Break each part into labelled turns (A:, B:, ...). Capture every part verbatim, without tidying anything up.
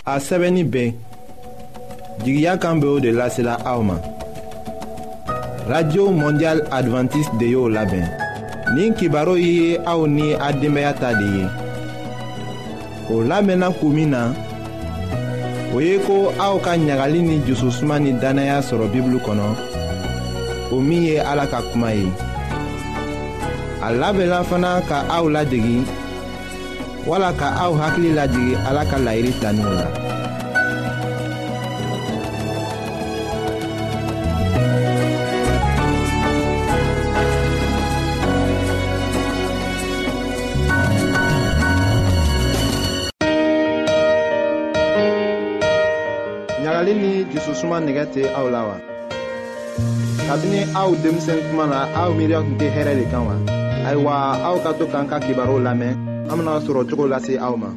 A: a sɛbɛnni bɛɛ jigiya kan bɛ o de lasela aw ma. Radio Mondial Adventiste de y'o labɛn. Nin kibaro ye aw ni a denbaya ta de ye. O labɛnna kun min na, o ye ko aw ka ɲagali ni jususuma ni danaya sɔrɔ Bibulu kɔnɔ, o min ye Ala ka kuma ye. A labɛnna fana ka aw ladegi, wala ka aw hakili lajigi Ala ka laɲini taniw la. Ɲagali ni jususuma nɛgɛ tɛ aw la wa? Kabini aw denmisɛn kuma na aw miiriya tun tɛ hɛrɛ de kan wa? Ayiwa, aw ka to k'an ka kibaru lamɛn, an bena sɔrɔ cogo lase aw ma.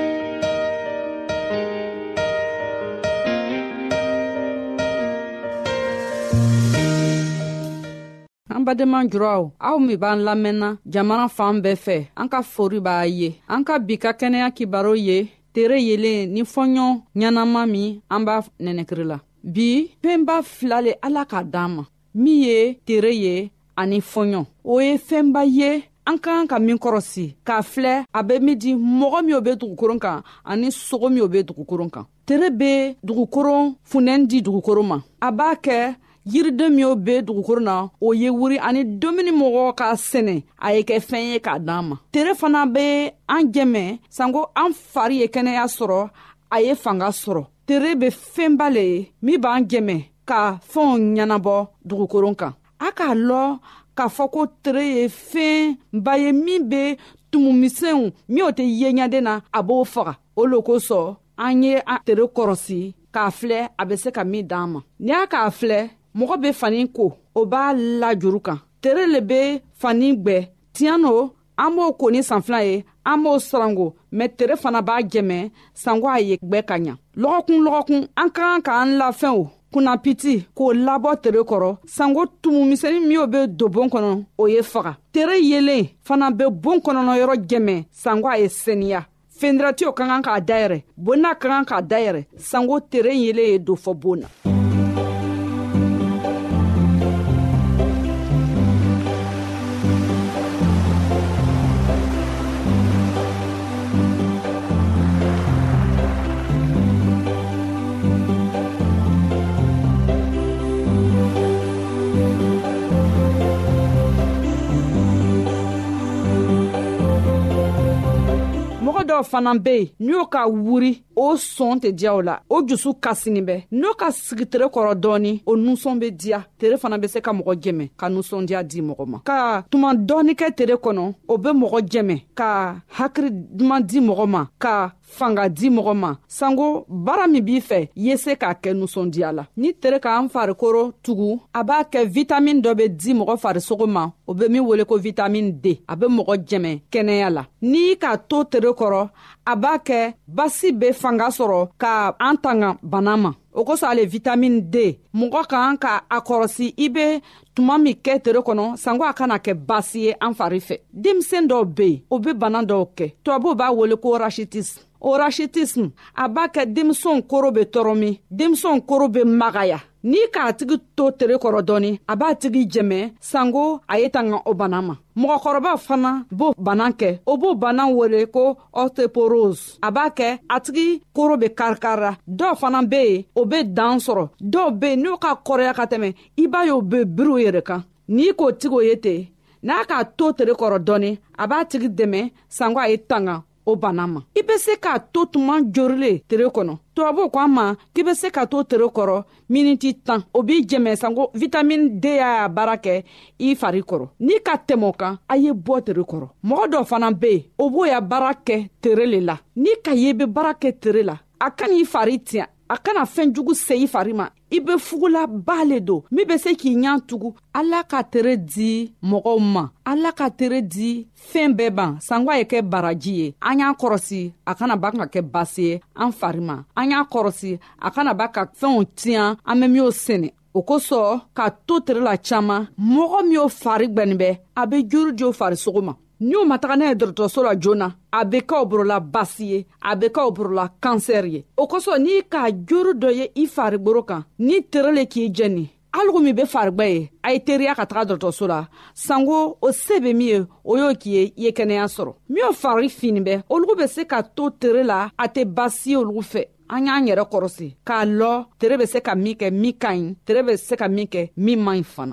B: An badenma juraw, aw min b'an lamɛnna jamana fan bɛɛ fɛ, an ka fori b'a ye. An ka bi ka kɛnɛya kibaru ye tere yelen ni fɔɲɔ ɲanama min an b'a nɛnɛkiri la. Bi fɛnba fila le Ala k'a d'an ma, min ye tere ye ani fɔɲɔ. O ye fɛnba ye an kan ka min kɔrɔsi k'a filɛ a bɛ min di mɔgɔ min o bɛ dugukoron kan ani sogo min o bɛ dugukoron kan. Tere bɛ dugukoron funɛni di dugukoro ma. A b'a kɛ yiriden min o bɛ dugukoro na o ye wuri ani domini mɔgɔ k'a sɛnɛ a ye kɛ fɛn ye k'a d'an ma. Tere fana bɛ an jɛmɛ sanko an fari ye kɛnɛya sɔrɔ, a ye fanga sɔrɔ. Tere bɛ fɛnba le ye min b'an jɛmɛ ka fɛnw ɲɛnabɔ dugukoron kan. A k'a lɔ k'a fɔ ko tere ye fɛnba ye min bɛ tumumisɛnw min o tɛ ye ɲaden na a b'o faga. O lo kosɔn an ye an tere kɔrɔsi k'a filɛ a bɛ se ka min d'an ma. N'i y'a k'a filɛ mɔgɔ bɛ fani ko o b'a la juru kan. Tere le bɛ fani gbɛ tiɲɛ no an b'o ko ni san fila ye, an b'o sarango, mɛ tere fana b'a jɛmɛ sanko a ye gbɛ ka ɲa. Lɔgɔkun lɔgɔkun an ka kan k'an lafɛnw kunnapiti k'o labɔ tere kɔrɔ sanko tumumisɛnnin min o bɛ don bon kɔnɔ o ye faga. Tere yelen fana bɛ bon kɔnɔnɔ yɔrɔ jɛmɛ sanko a ye seniya. Fendiratiw ka kan k'a dayɛrɛ, bonna ka kan k'a dayɛrɛ sanko tere yelen ye don fɔ bon na. Dɔw fana bɛ yen n'o ka wuri o sɔn tɛ diya o la, o jusu kasini bɛ n'o ka sigi tere kɔrɔ dɔɔni o nusɔn bɛ diya. Tere fana bɛ se ka mɔgɔ jɛmɛ ka nusɔndiya di mɔgɔ ma. Ka tuma dɔɔni kɛ tere kɔnɔ o bɛ mɔgɔ jɛmɛ ka hakili duman di mɔgɔ ma, ka fanga di mɔgɔ ma sanko baara min b'i fɛ ye se k'a kɛ nusɔndiya la. Ni tere k'an farikolo tugu a b'a kɛ vitamine dɔ bɛ di mɔgɔ farisogo ma, o bɛ min wele ko vitamine D. A bɛ mɔgɔ jɛmɛ kɛnɛya la. N'i k'a to tere kɔrɔ a b'a kɛ basi bɛ fanga sɔrɔ ka an tanga bana ma. O kosɔn ale vitamine D mɔgɔ kan ka a kɔrɔsi i bɛ tuma min kɛ tere kɔnɔ sanko a kana kɛ basi ye an fari fɛ. Denmisɛn dɔw bɛ yen o bɛ bana dɔw kɛ, tubabuw b'a wele ko rachitisme. O rachitisme a b'a kɛ denmisɛnw koro bɛ tɔrɔ min, denmisɛnw koro bɛ magaya. N'i k'a tigi to tere kɔrɔ dɔɔni a b'a tigi jɛmɛ sanko a ye tanga o bana ma. Mɔgɔkɔrɔba fana b'o bana kɛ, o b'o bana wele ko osteoporose. A b'a kɛ a tigi koro bɛ karikara. Dɔw fana bɛ yen o bɛ dan sɔrɔ, dɔw bɛ yen n'o ka kɔrɔya ka tɛmɛ i b'a ye o bɛ biri o yɛrɛ kan. N'i k'o tigi o ye ten n'a k'a to tere kɔrɔ dɔɔni a b'a tigi dɛmɛ sanko a ye tanga o bana ma. I bɛ se k'a to tuma jorilen tere kɔnɔ. Tubabu ko an ma k'i bɛ se ka to tere kɔrɔ miniti tan, o b'i jɛmɛ sanko vitamine D y'a baara kɛ i fari kɔrɔ. N'i ka tɛmɛ o kan a ye bɔ tere kɔrɔ. Mɔgɔ dɔ fana bɛ yen o b'o ya baara kɛ tere le la. N'i ka ye i bɛ baara kɛ tere la a ka n'i fari tiɲɛ, a kana fɛn jugu se i fari ma. I bɛ fugula ba le don min bɛ se k'i ɲɛ tugu. Ala ka tere di mɔgɔw ma, Ala ka tere di fɛn bɛɛ ban sanko a ye kɛ baraji ye. An y'a kɔrɔsi a kana ba ka kɛ basi ye an fari ma. An y'a kɔrɔsi a kana ba ka fɛnw tiɲɛ an bɛ min o sɛnɛ. O kosɔn ka to tere la caman mɔgɔ min o fari gbɛnnen bɛ a bɛ juru di o farisogo ma. ni o ma taga n'a ye dɔgɔtɔrɔso la joona a bɛ kɛ o borola basi ye a bɛ kɛ o borola kansɛri ye o kosɔn n'i k'a joro dɔ ye i faribolo kan ni tere le k'i jɛni algo min bɛ farigba ye a ye teriya ka taga dɔgɔtɔrɔso la sanko o se bɛ min ye o y'o k'i ye i ye kɛnɛya sɔrɔ min y'o fari fini bɛ olugu bɛ se ka to tere la a tɛ basi ye olugu fɛ an y'an yɛrɛ kɔrɔsi k'a lɔ tere bɛ se ka min kɛ min ka ɲi tere bɛ se ka min kɛ min man ɲi fana.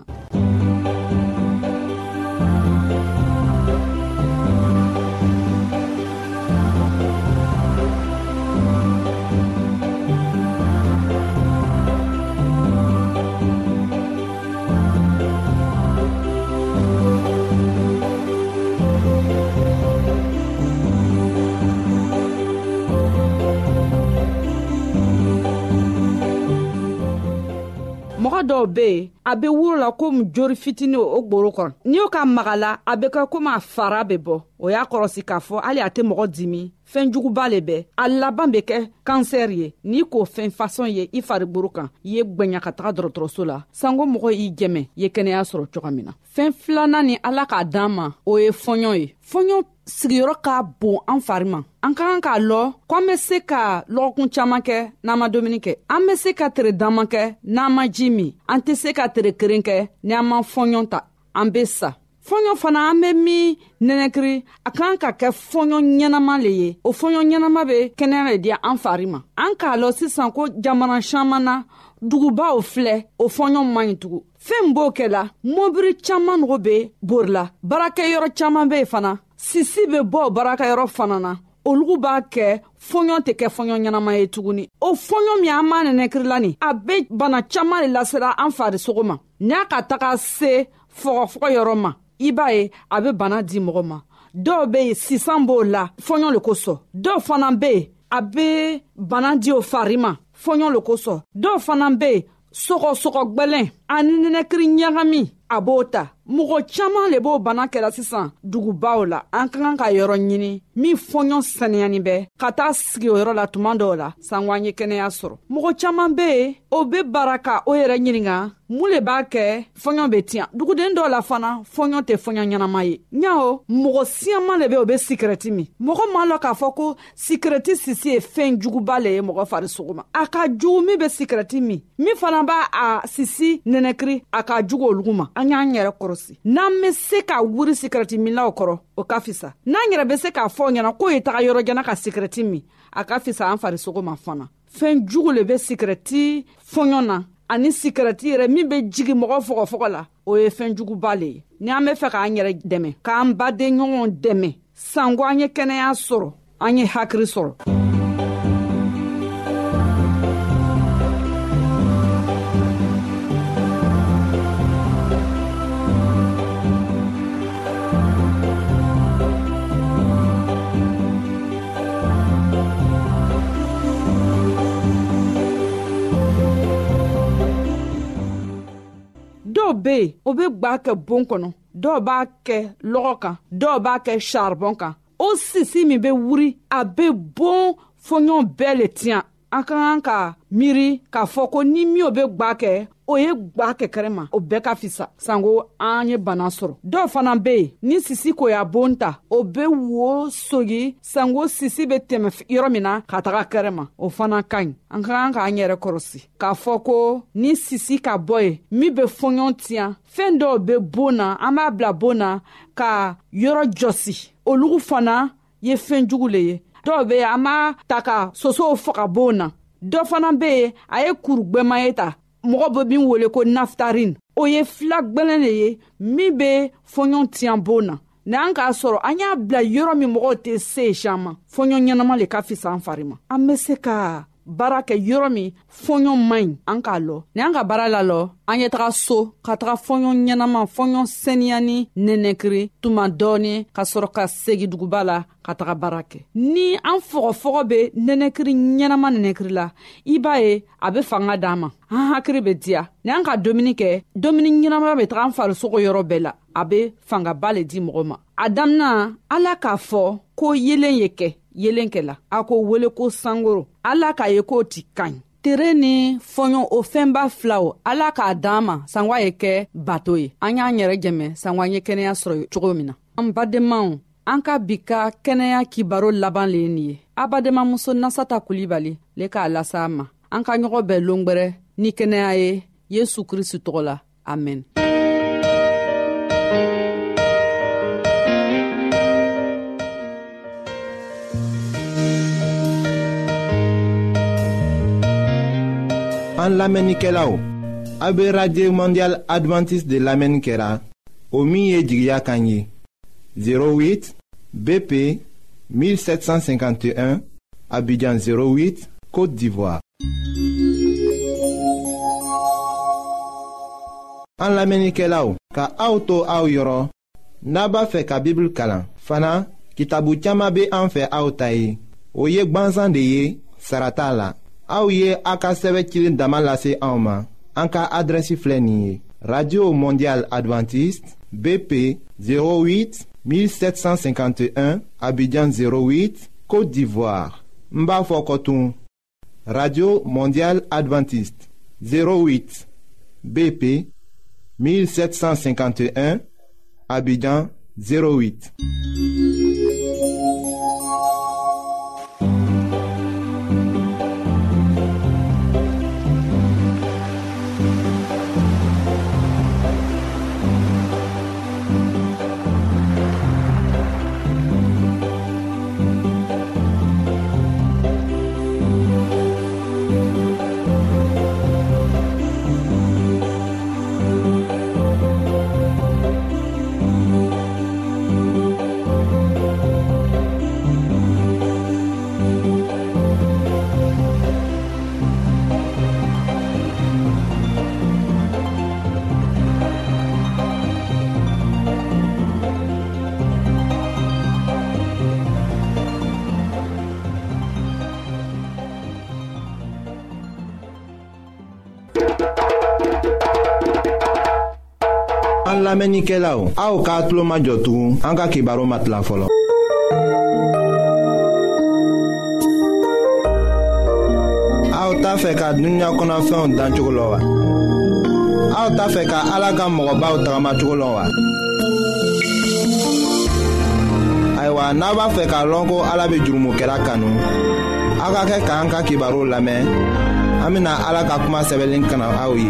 B: mɔgɔ dɔw bɛ yen a bɛ wuro la komi jori fitinin o gboro kɔrɔ n'i y'o ka magala a bɛ kɛ komi a fara bɛ bɔ o y'a kɔrɔsi k'a fɔ hali a tɛ mɔgɔ dimi fɛn juguba le bɛ a laban bɛ kɛ kansɛri ye n'i k'o fɛn fasɔn ye i faribolo kan i ye gbɛɲa ka taga dɔgɔtɔrɔso la sanko mɔgɔ y'i jɛmɛ i ye kɛnɛya sɔrɔ cogo min na. fɛn filanan ni ala k'a d'an ma o ye fɔɲɔ ye. fɔɲɔ sigiyɔrɔ ka bon an fari ma an ka kan k'a lɔ ko an bɛ se ka lɔgɔkun caman kɛ n'an ma dumuni kɛ an bɛ se ka tere dama kɛ n'an ma ji min an tɛ se ka tere keren kɛ n'an ma fɔɲɔ ta an bɛ sa. fɔɲɔ fana an bɛ min nɛnɛkiri a kan ka kɛ fɔɲɔ ɲɛnama le ye o fɔɲɔ ɲɛnama bɛ kɛnɛya le di an fari ma an k'a lɔ sisan ko jamana caman na dugubaw filɛ o fɔɲɔ man ɲi tugun fɛn b'o kɛ la mɔbiri caman nogo bɛ borila baarakɛyɔrɔ caman bɛ yen fana sisi bɛ bɔ baarakɛyɔrɔ fana na olugu b'a kɛ fɔɲɔ tɛ kɛ fɔɲɔ ɲɛnama ye tuguni o fɔɲɔ min an m'a nɛnɛkirila nin a bɛ bana caman de lasera an farisogo ma n'a ka taga se fɔgɔfɔgɔ yɔrɔ ma i b'a ye a bɛ bana di mɔgɔ ma dɔw bɛ yen sisan b'o la fɔɲɔ le kosɔn dɔw fana bɛ yen a bɛ bana di o fari ma fɔɲɔ le kosɔn dɔw fana bɛ yen sɔgɔsɔgɔ gbɛlɛn ani nɛnɛkiri ɲagami a b'o ta mɔgɔ caman le b'o bana kɛra sisan dugubaw la an ka kan ka yɔrɔ ɲini min fɔɲɔ saniyani bɛ ka taa sigi o yɔrɔ la tuma dɔw la sanko an ye kɛnɛya sɔrɔ mɔgɔ caman bɛ yen o bɛ bara ka o yɛrɛ ɲininka mun le b'a kɛ fɔɲɔ bɛ tiɲɛ duguden dɔw la fana fɔɲɔ tɛ fɔɲɔ ɲɛnama ye ɲawo mɔgɔ siyaman le bɛ o bɛ sikirɛti min mɔgɔ m'a lɔ k'a fɔ ko sikirɛti sisi ye fɛn juguba le ye mɔgɔ farisogo ma a ka jugu min bɛ sikirɛti min min fana b'a a sisi nɛnɛkiri a ka jugu olugu ma an y'an yɛrɛ kɔrɔsi n'an bɛ se ka wuri sikirɛti minlaw kɔrɔ o ka fisa n'an yɛrɛ bɛ se k'a fɔ ɲɛna k'o ye taga yɔrɔ jan ka sikirɛti min a ka fisa an farisogo ma fana fɛn jugu le bɛ sikirɛti fɔɲɔ na ani sikirɛti yɛrɛ min bɛ jigi mɔgɔ fɔgɔfɔgɔ la o ye fɛn juguba le ye ni an bɛ fɛ k'an yɛrɛ dɛmɛ k'an baden ɲɔgɔn dɛmɛ sanko an ye kɛnɛya sɔrɔ an ye hakili sɔrɔ. dɔw bɛ yen o bɛ gba kɛ bon kɔnɔ dɔw b'a kɛ lɔgɔ kan dɔw b'a kɛ charbon kan o sisi min bɛ wuri a bɛ bon fɔɲɔ bɛɛ le tiɲɛ an ka kan ka miiri k'a fɔ ko ni min o bɛ gba kɛ o ye gba kɛ kɛrɛ ma o bɛɛ ka fisa sanko an ye bana sɔrɔ dɔw fana bɛ yen ni sisi ko y'a bon ta o bɛ wo sogi sanko sisi bɛ tɛmɛ yɔrɔ min na ka taga kɛrɛ ma o fana ka ɲi an ka kan k'an yɛrɛ kɔrɔsi k'a fɔ ko ni sisi ka bɔ ye min bɛ fɔɲɔ tiɲɛ fɛn dɔw bɛ bon na an b'a bila bon na ka yɔrɔ jɔsi olugu fana ye fɛn jugu le ye dɔw bɛ yen an b'a ta ka sosow faga bon na dɔ fana bɛ yen a ye kuru gbɛma ye ta mɔgɔ bɛ min wele ko naftarine o ye fila gbɛlɛn de ye min bɛ fɔɲɔ tiɲɛ bon na n'an k'a sɔrɔ an y'a bila yɔrɔ min mɔgɔw tɛ se caman fɔɲɔ ɲɛnama le ka fisa an fari ma an bɛ se ka baara kɛ yɔrɔ min fɔɲɔ man ɲi an k'a lɔ ni an ka baara la lɔ an ye taga so ka taga fɔɲɔ ɲɛnama fɔɲɔ seniyani nɛnɛkiri tuma dɔɔni ka sɔrɔ ka segi duguba la ka taga baara kɛ ni an fɔgɔfɔgɔ bɛ nɛnɛkiri ɲɛnama nɛnɛkiri la i b'a ye a bɛ fanga d'an ma an hakili bɛ diya ni an ka dumuni kɛ dumuni ɲɛnama bɛ taga an farisogo yɔrɔ bɛɛ la a bɛ fangaba le di mɔgɔ ma a daminɛ ala k'a fɔ ko yelen ye kɛ yelen kɛla a ko wele ko sankoro ala k'a ye k'o ti ka ɲi tere ni fɔɲɔ o fɛnba filaw ala k'a d'an ma sangwa ye kɛ bato ye an y'an yɛrɛ jɛmɛ sangwa ye kɛnɛya sɔrɔ cogo min na. An badenmaw an ka bi ka kɛnɛya kibaro laban le nin ye. Abademamuso Nasata Kulibali le k'a lasa ma. An ka ɲɔgɔn bɛɛ longwɛrɛ ni kɛnɛya ye Yesu Kristu tɔgɔ la. Amen.
A: An lamɛnnikɛlaw, a be Radio Mondial Adventiste de lamɛnni kɛra o min ye jigiya kan ye zéro huit B P mille sept cent cinquante et un Abidjan zéro huit Côte d'Ivoire. An lamɛnnikɛlaw, ka aw to aw yɔrɔ n'a b'a fɛ ka Bible kalan fana kitabu caaman be an fɛ aw ta ye o ye gwanzan de ye sara t'a la. Aw ye a ka sɛbɛ cilen dama lase anw ma an ka adrɛsi filɛ nin ye Radio Mondial Adventiste B P zéro huit mille sept cent cinquante et un Abidjan zéro huit Côte d'Ivoire. N b'a fɔ kɔtun Radio Mondial Adventiste zéro huit B P mille sept cent cinquante et un Abidjan zéro huit. An lamɛnnikɛlaw, aw k'a tulo majɔ tugun an ka kibaro ma tila fɔlɔ. Aw t'a fɛ ka dunuya kɔnɔfɛnw dan cogo la wa? Aw t'a fɛ ka Ala ka mɔgɔbaw tagama cogo la wa? Ayiwa, n'a b'a fɛ k'a lɔn ko Ala bɛ jurumokɛla kanu, aw ka kɛ k'an ka kibaro lamɛn. An bɛna Ala ka kuma sɛbɛnlen kana aw ye.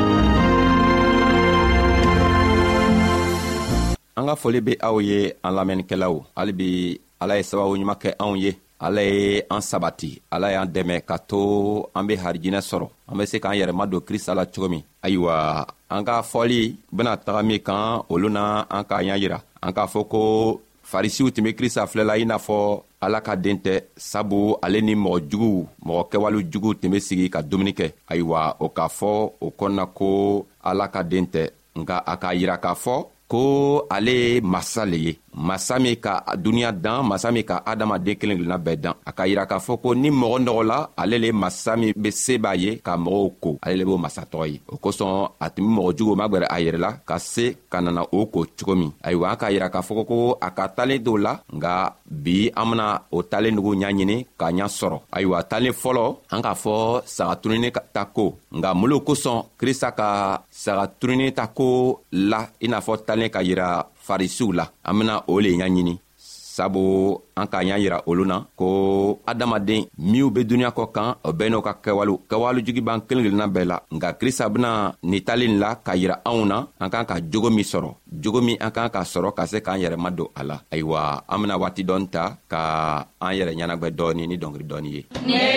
C: An ka foli be aw ye an lamɛnnikɛlaw. Hali bi Ala ye sababu ɲuman kɛ anw ye. Ala ye an sabati, Ala y'an dɛmɛ ka to an be harijinɛ sɔrɔ. An be se k'an yɛrɛ madon Krista la cogo min. Ayiwa, an ka fɔli bena taga min kan olu na an k'a ɲa yira. An k'a fɔ ko farisiw tun be Krista filɛla i n'a fɔ Ala ka den tɛ, sabu ale ni mɔgɔ juguw, mɔgɔ kɛwale juguw tun be sigi ka dumuni kɛ. Ayiwa, o k'a fɔ o kɔnɔna ko Ala ka den tɛ, nka a k'a yira k'a fɔ ko ale ye masa le ye, masa min ka duniya dan, masa min ka adamaden kelen kelenna bɛɛ dan. A ka yira k'a fɔ ko ni mɔgɔ nɔgɔla, ale le masa min be se b'a ye ka mɔgɔw ko, ale le b'o masa tɔgɔ ye. O kosɔn a tun be mɔgɔ jugu magwɛrɛ a yɛrɛ la ka se ka nana o ko cogo min. Ayiwa, an k'a yira k'a fɔ ko a ka talen dɔw la, nga bi an bena o talen nugu ɲa ɲini k'a ɲa sɔrɔ. Ayiwa, talen fɔlɔ an k'a fɔ sagaturuni ta ko, nga mun lo kosɔn Krista ka sagaturuni ta ko la i n'a fɔ talen ka yira farisiw la, an bena o le ɲa ɲini, sabu an k'a ɲa yira olu na ko adamaden minw be duniɲa kɔ kan o bɛɛ n'o ka kɛwalew kɛwale jugu b'an kelen kelenna bɛɛ la. Nka Krista bena nin talen la ka yira anw na an kan ka jogo min sɔrɔ, jogo min an kan ka sɔrɔ ka se k'an yɛrɛ madon a la. Ayiwa, an bena waati dɔɔni ta ka an yɛrɛ ɲɛnagwɛ dɔɔni ni dɔngeri dɔɔni ye.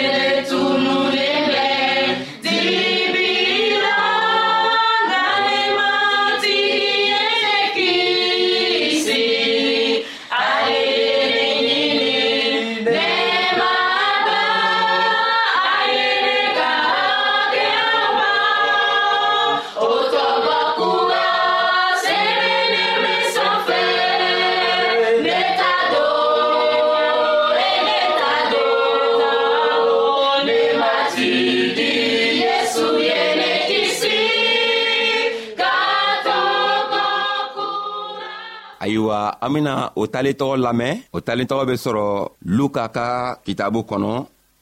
C: Ayiwa, an bena o talen tɔgɔ lamɛn. O talen tɔgɔ be sɔrɔ Luka ka kitabu kɔnɔ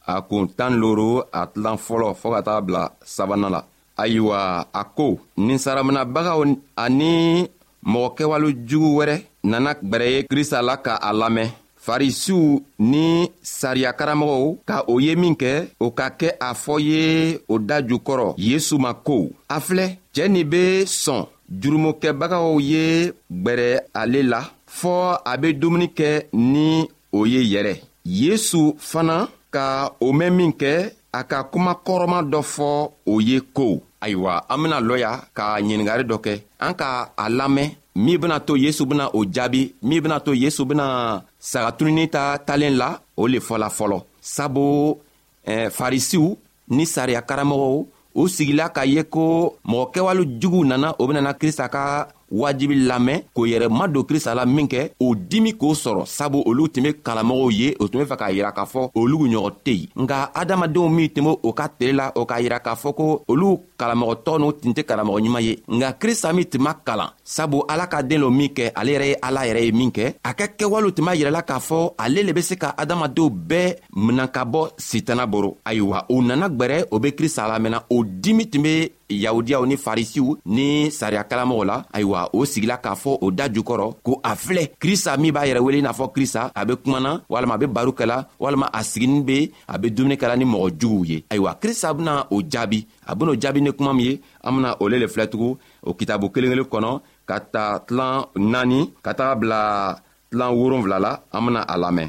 C: a kun tan loro a tilan fɔlɔ fɔɔ ka taa bila sabanan la. Ayiwa a ko ninsaraminabagaw ani mɔgɔ kɛwale jugu wɛrɛ nana gbɛrɛ ye Krista la ka a lamɛn. Farisiw ni sariya karamɔgɔw ka o ye min kɛ o ka kɛ a fɔ ye o da jukɔrɔ Yesu ma ko a filɛ cɛ nin be sɔn jurumokɛbagaw ye gbɛrɛ ale la fɔɔ a be dumuni kɛ ni o ye yɛrɛ. Yesu fana ka o mɛn min kɛ a ka kuma kɔrɔma dɔ fɔ o ye ko. Ayiwa an bena lɔya ka ɲiningari dɔ kɛ an ka a lamɛn min bena to Yesu bena o jaabi min bena to Yesu bena sagatununi ta talen la o le fɔla fɔlɔ. Sabu eh, farisiw ni sariya karamɔgɔw o sigila ka ye ko mɔgɔ kɛwale jugu nana o benana Krista ka wajibi lamɛn k'o yɛrɛ ma don Krista la min kɛ o dimi k'o sɔrɔ sabu olu tun be kalamɔgɔw ye o tun be fɛ k'a yira k'a fɔ olu ɲɔgɔn tɛ yen. Nga adamadenw min tun be o ka tele la o k'a yira k'a fɔ ko olu kalamɔgɔtɔ n'u tun tɛ kalamɔgɔ ɲuman ye. Nga Krista min tun ma kalan sabu Ala ka den lo min kɛ ale yɛrɛ ye Ala yɛrɛ ye min kɛ a ka kɛwalew tun b'a yirala k'a fɔ ale le be se ka adamadenw bɛɛ minan ka bɔ sitana boro. Ayiwa o nana gwɛrɛ o be Krista lamɛnna o dimi tun be Yahudiyaw ni Farisiw ni sariya kalamɔgɔw la. Ayiwa o sigila k'a fɔ o da jukɔrɔ ko a filɛ Krista min b'a yɛrɛ wele n'a fɔ Krista a be kumana walima a be baro kɛla walima a siginin be a be dumuni kɛla ni mɔgɔ juguw ye. Ayiwa Krista bena o jaabi a ben'o jaabi ni kuma min ye an bena o le le filɛ tugun o kitabu kelen kelen kɔnɔ ka ta tilan naani ka taga bila tilan wolonfila la an bena a lamɛn.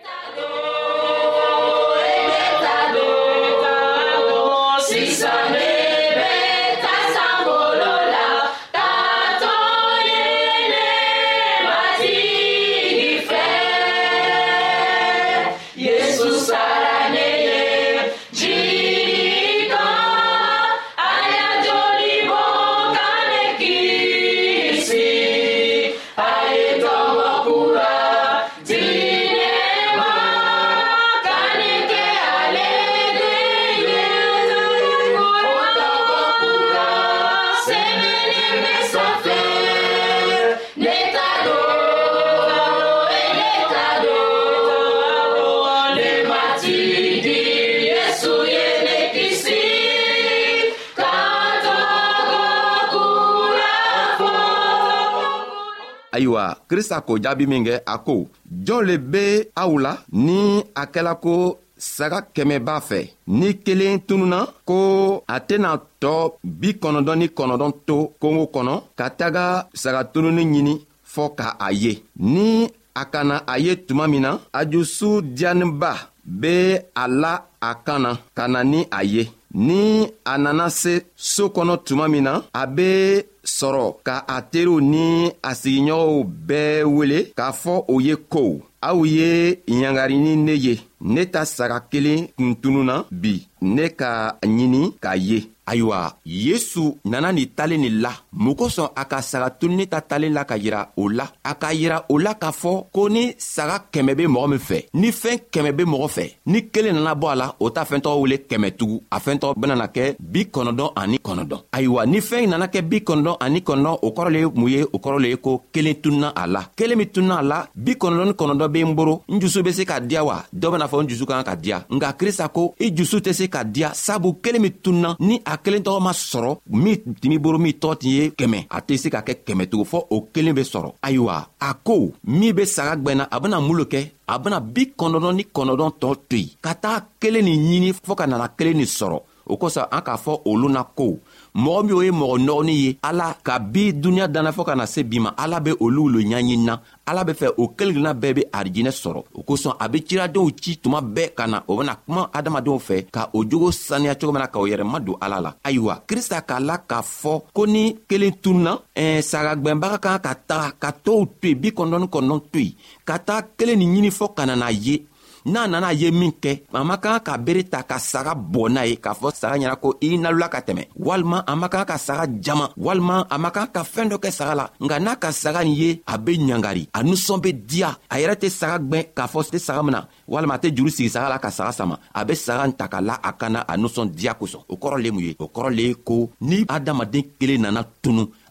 C: Ayiwa Krista ko jaabi min kɛ a ko jɔn le be aw la ni a kɛla ko saga kɛmɛ b'a fɛ ni kelen tununa ko a tɛna tɔ bi kɔnɔdɔn ni kɔnɔdɔn to kongo kɔnɔ ka taga saga tununi ɲini fɔɔ ka a ye. Ni a kana a ye tuma min na a jusu diyaniba be a la a kan na ka na ni a ye. Ni a nana se so kɔnɔ tuma min na a be sɔrɔ ka a teriw ni a sigiɲɔgɔnw bɛɛ wele k'a fɔ o ye ko aw ye ɲangari ni ne ye ne ta saga kelen kun tununa bi ne ka ɲini k'a ye. Ayiwa Yesu nana ni talen nin la mun kosɔn a ka saga tununi ta talen la ka yira o la a ka yira o la k'a fɔ ko ni saga kɛmɛ be mɔgɔ min fɛ ni fɛn kɛmɛ be mɔgɔ fɛ ni kelen nana bɔ a la o ta fɛn tɔgɔ wele kɛmɛ tugu a fɛn tɔgɔ benana kɛ bi kɔnɔdɔn ani kɔnɔdɔn. Ayiwa ni fɛn nana kɛ bi kɔnɔdɔn ani kɔnɔdɔn o kɔrɔ le ye mun ye o kɔrɔ le ye ko kelen tununa a la kelen min tununa a la bi kɔnɔdɔn ni kɔnɔdɔn be n boro n jusu be se ka diya wa dɔ bena fɔ n jusu kan ka diya nka Krista ko i jusu tɛ se ka diya sabu kelen min tununa ni a kelen tɔgɔ ma sɔrɔ min timi boro min tɔgɔ ti ye kɛmɛ a tɛ se ka kɛ kɛmɛ tugun fɔ o kelen be sɔrɔ. Ayiwa a ko min be saga gwɛnna a bena mun lo kɛ a bena bi kɔnɔdɔn ni kɔnɔdɔn tɔ to yen ka taa kelen nin ɲini fɔɔ ka nana kelen nin sɔrɔ. O kosɔn an k'a fɔ olu na ko mɔgɔ min o ye mɔgɔ nɔgɔnin ye Ala ka bi duniɲa danna fɔ ka na se bi ma Ala be olu lo ɲaɲinina Ala be fɛ o kelenkelenna bɛɛ be arijinɛ sɔrɔ. O kosɔn a be ciradenw ci tuma bɛɛ ka na o bena kuma adamadenw fɛ ka o jogo saniya cogo min na ka o yɛrɛ ma don Ala la. Ayiwa Krista k'a la k'a fɔ ko ni kelen tununa eh, sagagwɛnbaga kan ka taga ka tɔw to yen bi kɔnɔdɔn ni kɔnɔdɔn to yen ka taa kelen nin ɲini fɔ ka nana ye. N'a nana ye min kɛ a ma kan ka bere ta ka saga bɔ n'a ye k'a fɔ saga ɲɛna ko i nalola ka tɛmɛ walima a ma kan ka saga jama walima a ma kan ka fɛn dɔ kɛ saga la nka n'a ka saga nin ye a be ɲangari a nusɔn be diya a yɛrɛ tɛ saga gwɛn k'a fɔ tɛ saga min na walima a tɛ juru sigi saga la ka saga sama a be saga ta ka la a kana a nusɔn diya kosɔn o kɔrɔ le mun ye o kɔrɔ le ye ko ni adamaden kelen nana tunu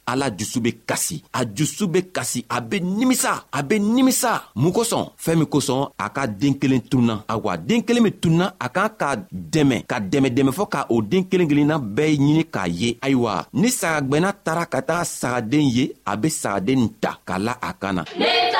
C: ala jusu be kasi, a jusu be kasi, a be nimisa, a be nimisa. Mun kosɔn? Fɛn min kosɔn a ka den kelen tunna. Awa, den kelen min tunna, a kan ka dɛmɛ, ka dɛmɛ dɛmɛ fɔ ka o den kelen kelenna bɛɛ ɲini k'a ye. Ayiwa, ni sagagbɛnna taara ka taga sagaden ye, a be sagaden nin ta k'a la a kan na.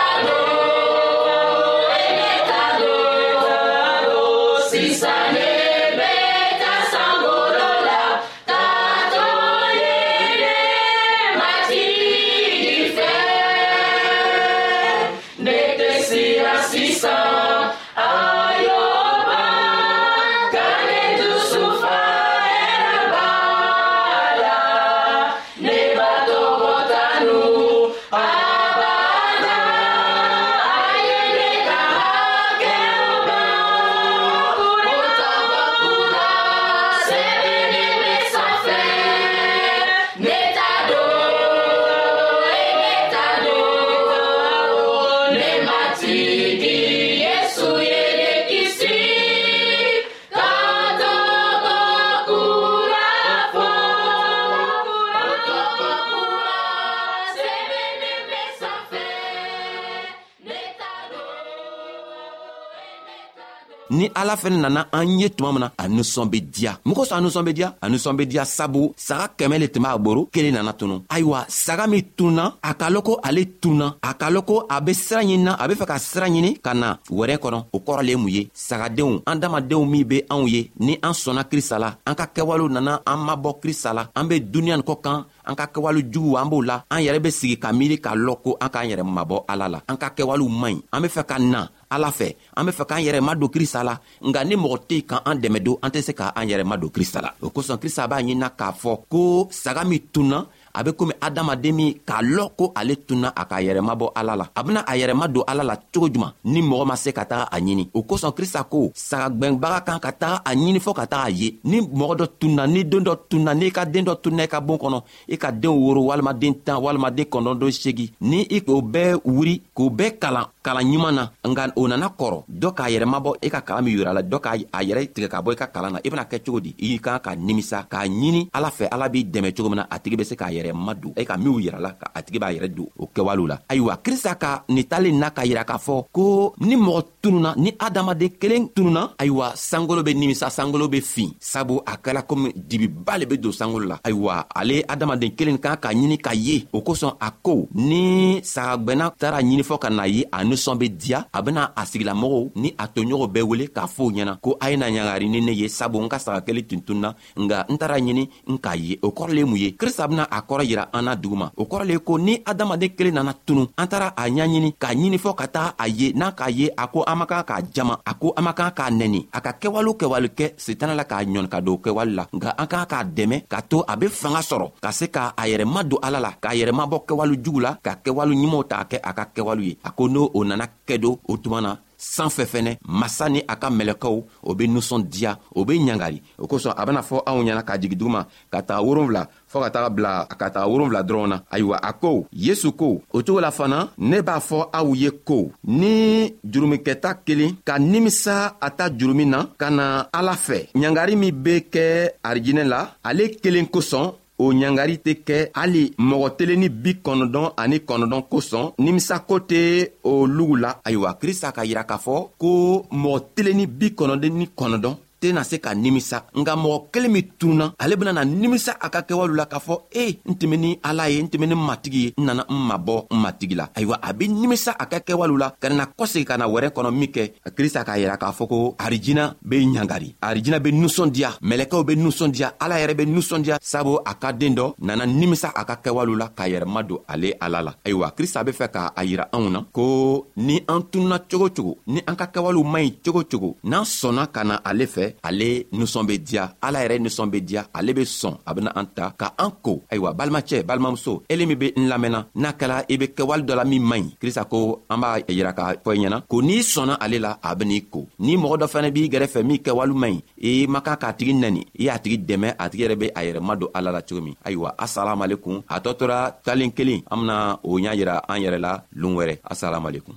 C: Ni ala fɛnɛ nana an ye tuma min na a nisɔn be diya. Mun kosɔn a nisɔn be diya? A nisɔn be diya sabu saga kɛmɛ le tun b'a boro, kelen nana tunu. Ayiwa, saga min tunna, a ka lɔn ko ale tunna, a ka lɔn ko a be sira ɲini na, a be fɛ ka sira ɲini ka na wɛrɛ kɔnɔ. O kɔrɔ le mun ye? Sagadenw, an damadenw min be anw ye, ni an sɔnna Krista la, an ka kɛwalew nana an mabɔ Krista la, an be duniɲa nin kɔ kan, an ka kɛwale jugu an b'o la, an yɛrɛ be sigi ka miiri k'a lɔn ko an k'an yɛrɛ mabɔ ala la. An ka kɛwalew man ɲi, an be fɛ ka na ala fɛ, an be fɛ k'an yɛrɛ madon Krista la, nga ni mɔgɔ tɛ kan an dɛmɛ don, an tɛ se k'an yɛrɛ madon Krista la. O kosɔn Krista b'a ɲinina k'a fɔ ko saga min tunna, a be komi adamaden min k'a lɔn ko ale tunna a k'a yɛrɛ mabɔ ala la. A bena a yɛrɛ madon ala la cogo juman ni mɔgɔ ma se ka taga a ɲini? O kosɔn Krista ko sagagwɛnbaga kan ka taga a ɲini fɔɔ ka taga a ye. Ni mɔgɔ dɔ tunna, ni den dɔ tunna, n'i ka den dɔ tunna i ka bon kɔnɔ, i ka den woro walima den tan walima den kɔnɔntɔn segi, ni i k'o bɛɛ wuri k'o bɛɛ kalan kalan ɲuman na, nga o nana kɔrɔ dɔ k'a yɛrɛ mabɔ i ka kalan min yira la, dɔ k'a a yɛrɛ tigɛ ka bɔ i ka kalan na, i bena kɛ cogo di? I kan ka nimisa k'a ɲini ala fɛ, ala b'i dɛmɛ cogo min na a tigi be se k'a yɛrɛ madon, e ka minw yira la ka a tigi b'a yɛrɛ don o kɛwalew la. Ayiwa, Krista ka nin talen na ka yira k'a fɔ ko ni mɔgɔ tununa, ni adamaden kelen tununa, ayiwa, sankolo be nimisa, sankolo be fin, sabu a kɛla komi dibiba le be don sankolo la. Ayiwa, ale adamaden kelen kan ka ɲini ka ye. O kosɔn a ko ni sagagbɛnna taara ɲini fɔ ka na ye, a nisɔn be diya, a bena a sigilamɔgɔw ni a toɲɔgɔnw bɛɛ wele k'a fɔ ɲɛna ko a ye na ɲagari ni ne ye, sabu n ka saga kelen tun tunna, nga n taara ɲini n k'a ye. O kɔrɔ le mun ye? Krista bena a kɔrɔ yira an na duguma. O kɔrɔ le ko ni adamaden kelen nana tunu, an taara a ɲaɲini k'a ɲini fɔ ka taa a ye. N'a k'a ye, a ko an ma kan k'a jama, a ko an ma kan k'a nɛni, a ka kɛwale kɛwale kɛ sitana la k'a ɲɔni ka don kɛwale la, nga an kan k'a dɛmɛ k'a to a be fanga sɔrɔ ka se k'a yɛrɛ madon ala la, k'a yɛrɛ mabɔ kɛwale jugu la, ka kɛwale ɲumanw ta kɛ a ka kɛwale ye. A ko n'o o nana kɛ don o tuma na, sanfɛ fɛnɛ masa ni a ka mɛlɛkɛw o be nusɔn diya, o be ɲangari. O kosɔn a bena fɔ anw ɲɛna ka jigi duguma ka taga wolonfila fɔɔ ka taga bila ka taga wolonfila dɔrɔn na. Ayiwa, a ko Yesu ko o cogo la fana, ne b'a fɔ aw ye ko ni jurumikɛta kelen ka nimisa a ta jurumi na ka na ala fɛ, ɲangari min be kɛ arijinɛ la, ale kelen kosɔn o ɲangari tɛ kɛ hali mɔgɔ telen ni bi kɔnɔdɔn ani kɔnɔdɔn kosɔn nimisako tɛ o lugu la. Ayiwa, Krista ka yira k'a fɔ ko mɔgɔ telen ni bi kɔnɔdɔn ni kɔnɔdɔn tena se ka nimisa, nga mɔgɔ kelen min tunna, ale bena na nimisa a ka kɛwale la k'a fɔ e n tɛmɛ ni ala ye, n tɛmɛ ni matigi ye, n nana n mabɔ n matigi la. Ayiwa, a be nimisa a ka kɛwale la ka na kɔsegi ka na wɛrɛ kɔnɔ min kɛ. Krista k'a yira k'a fɔ ko arijina be ɲangari, arijina be nusɔndiya, mɛlɛkɛw be nusɔndiya, ala yɛrɛ be nusɔndiya, sabu a ka den dɔ nana nimisa a ka kɛwale la k'a yɛrɛ madon ale ala la. Ayiwa, Krista be fɛ k'a yira anw na ko ni an tununa cogo cogo, ni an ka kɛwalew man ɲi cogo cogo, n'an sɔnna ka na ale fɛ, ale nusɔn be diya, ala yɛrɛ nusɔn be diya, ale be sɔn a bena an ta ka an ko. Ayiwa, balimacɛ balimamuso, ele min be n lamɛnna, n'a kɛla i be kɛwale dɔ la min man ɲi, Krista ko an b'a yira k'a fɔ i ɲɛna ko n'i sɔnna ale la a ben'i ko. Ni mɔgɔ dɔ fɛnɛ b'i gɛrɛfɛ min kɛwale man ɲi, i ma kan k'a tigi nɛni, i y'a tigi dɛmɛ, a tigi yɛrɛ be a yɛrɛ madon ala la cogo min. Ayiwa, asalamualekum. A tɔ tora talen kelen, an bena o ɲa yira an yɛrɛ la loon wɛrɛ. Asalamualekum.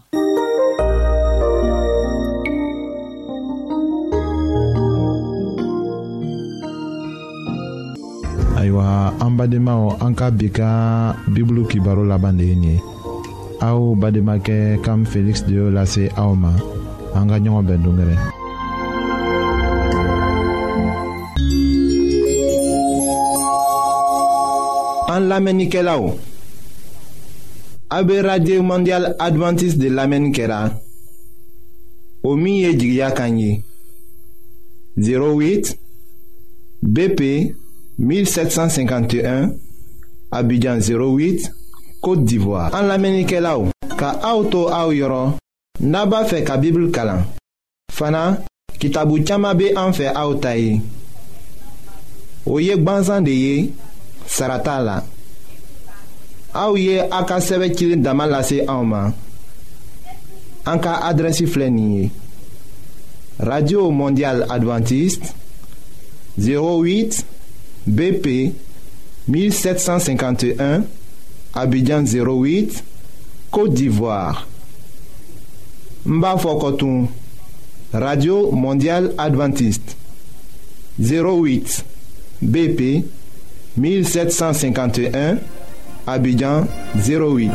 A: Ayiwa, an badenmaw an ka bi ka bibulu kibaro laban de ye nin ye. Aw bademakɛ Kam Felix de y'o lase aw ma. An ka ɲɔgɔn bɛn dongɛrɛ.
D: An lamɛnnikɛlaw, a bɛ Radio Mondial Adventiste de lamɛnni kɛra o min ye jigiya kan ye zéro huit B P mille sept cent cinquante et un Abidjan zéro huit Côte d'Ivoire. An lamɛnnikɛlaw, ka aw to aw yɔrɔ n'a b'a fɛ ka Bible kalan. Fana kitabu caman bɛ an fɛ aw ta ye. O ye gwanzan de ye, sarata la. Aw ye a ka sɛbɛ cilen dama lase anw ma. An ka adrɛsi filɛ nin ye: Radio Mondial Adventiste zéro huit B P mille sept cent cinquante et un Abidjan zéro huit Côte d'Ivoire. N b'a fɔ kɔtun: Radio Mondial Adventiste zéro huit B P mille sept cent cinquante et un Abidjan zéro huit.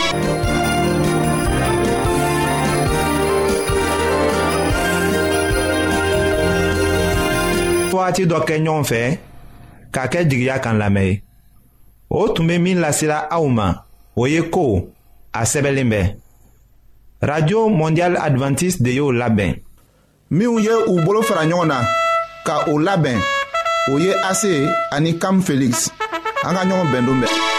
A: Waati dɔ kɛ ɲɔgɔn fɛ k'a kɛ jigiya kan lamɛn. O tun bɛ min lasela aw ma, o ye ko a sɛbɛnlen bɛ. Radio Mondial Adventiste de y'o labɛn.
D: Minnu ye u bolo fara ɲɔgɔn na ka o labɛn, o ye A C ani Kam Felix. An ka ɲɔgɔn bɛn don bɛɛ.